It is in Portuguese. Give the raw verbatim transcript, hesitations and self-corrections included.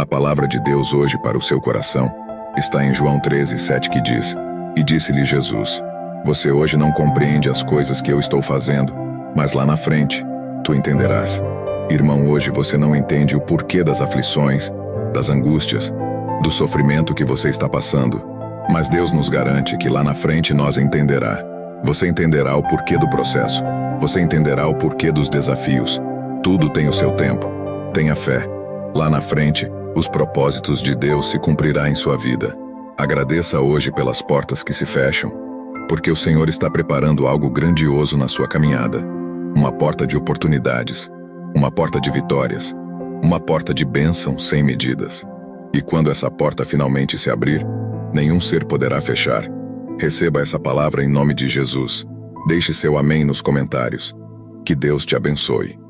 A palavra de Deus hoje para o seu coração está em João treze, sete, que diz: E disse-lhe Jesus: Você hoje não compreende as coisas que eu estou fazendo, mas lá na frente, tu entenderás. Irmão, hoje você não entende o porquê das aflições, das angústias, do sofrimento que você está passando, mas Deus nos garante que lá na frente nós entenderá. Você entenderá o porquê do processo. Você entenderá o porquê dos desafios. Tudo tem o seu tempo. Tenha fé. Lá na frente, os propósitos de Deus se cumprirá em sua vida. Agradeça hoje pelas portas que se fecham, porque o Senhor está preparando algo grandioso na sua caminhada. Uma porta de oportunidades, uma porta de vitórias, uma porta de bênção sem medidas. E quando essa porta finalmente se abrir, nenhum ser poderá fechar. Receba essa palavra em nome de Jesus. Deixe seu amém nos comentários. Que Deus te abençoe.